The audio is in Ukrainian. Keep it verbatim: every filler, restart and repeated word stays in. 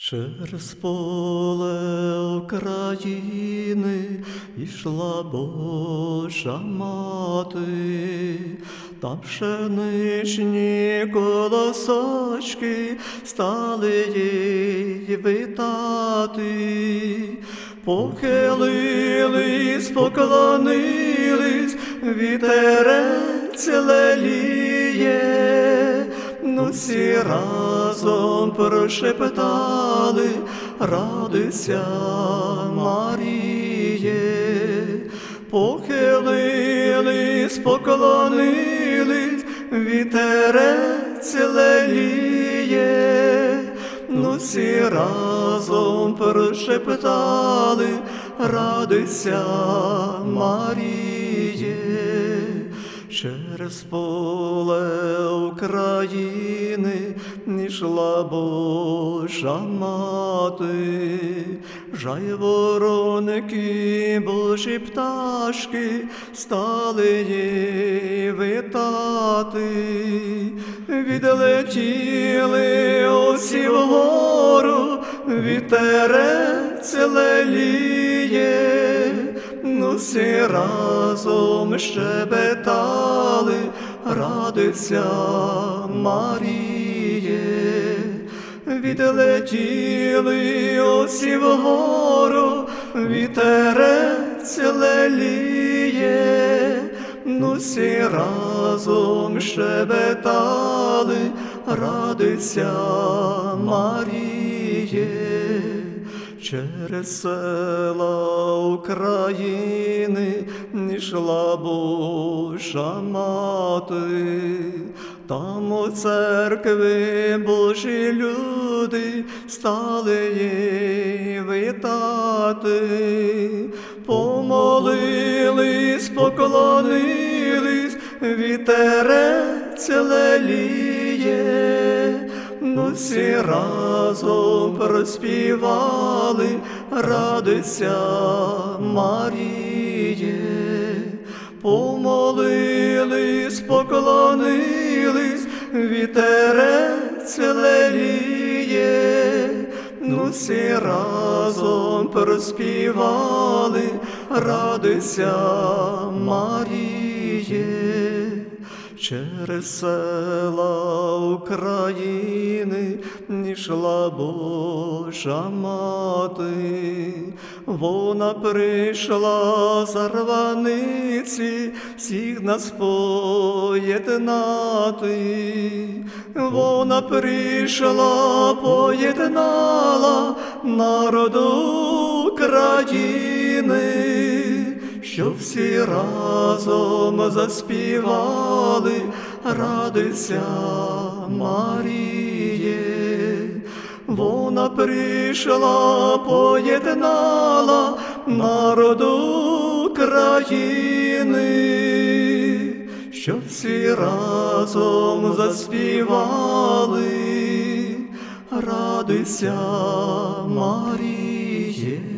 Через поле України ішла Божа мати, там пшеничні колосочки стали їй витати. Похилились, поклонились, вітерець леліє, ну всі разом прошептали: радуйся, Маріє. Похилились, поклонились, вітерець леліє, ну всі разом прошептали: радуйся, Маріє. Через поле України ішла Божа мати, жайворонки, Божі пташки стали їй витати. Відлетіли усі вгору, вітерець леліє, ну всі разом щебетали: радуйся, Маріє. Відлетіли усі вгору, вітерець леліє, ну всі разом щебетали: радуйся, Маріє. Через села України ішла Божа мати, там у церкві Божі люди стали їй витати. Помолились, поклонились, вітерець леліє, ну всі разом проспівали: радуйся, Маріє. Помолились, поклонились, вітерець леліє, ну всі разом проспівали: радуйся, Маріє. Через села України ішла Божа мати, вона прийшла з рваниці всіх нас поєднати. Вона прийшла, поєднала народ України, щоб всі разом заспівали: радуйся, Маріє. Вона прийшла, поєднала народ України, щоб всі разом заспівали: радуйся, Маріє.